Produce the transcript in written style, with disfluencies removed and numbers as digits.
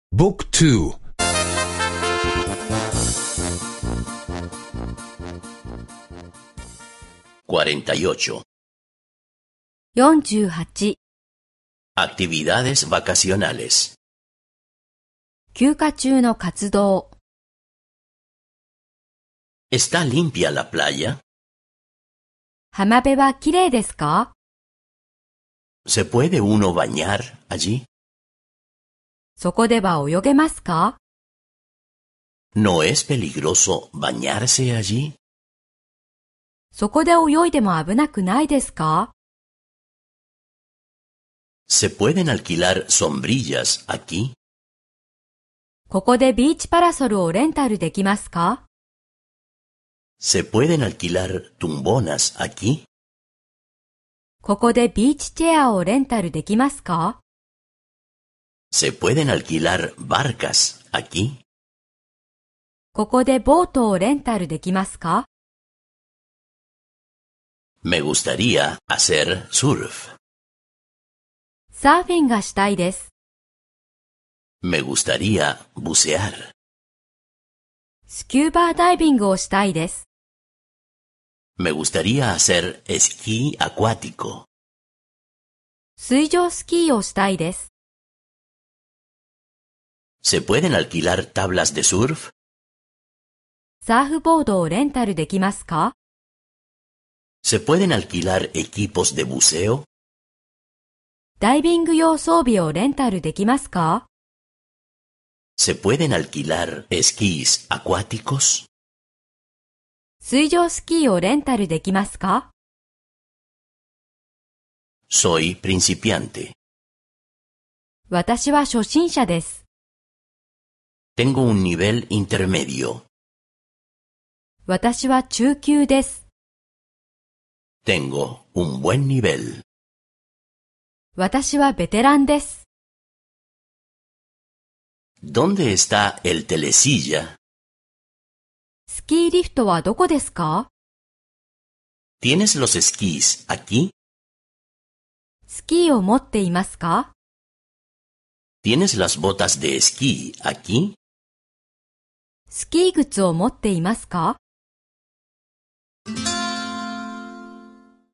Book 2 48. 48、 Actividades vacacionales. 休暇中の活動。 ¿Está limpia la playa? 浜辺はきれいですか？ ¿Se puede uno bañar allí? そこでは泳げますか？ ¿No es peligroso bañarse allí? そこで泳いでも危なくないですか？ ¿Se pueden alquilar sombrillas aquí? ここでビーチパラソルをレンタルできますか？ ¿Se pueden alquilar tumbonas aquí? ここでビーチチェアをレンタルできますか？ ¿Se pueden alquilar barcas aquí? ここでボートをレンタルできますか？ Me gustaría hacer surf. サーフィンがしたいです。 Me gustaría bucear. スキューバーダイビングをしたいです。 Me gustaría hacer esquí acuático. 水上スキーをしたいです。 ¿Se pueden alquilar tablas de surf? サーフボードをレンタルできますか？ ¿Se pueden alquilar equipos de buceo? ダイビング用装備をレンタルできますか？ ¿Se pueden alquilar esquís acuáticos? 水上スキーをレンタルできますか？ Soy principiante. 私は初心者です。 Tengo un nivel intermedio. 私は中級です。 Tengo un buen nivel. 私はベテランです。 ¿Dónde está el telesilla? スキーリフトはどこですか？ ¿Tienes los esquís aquí? スキーを持っていますか？ ¿Tienes las botas de esquí aquí? スキー靴を持っていますか？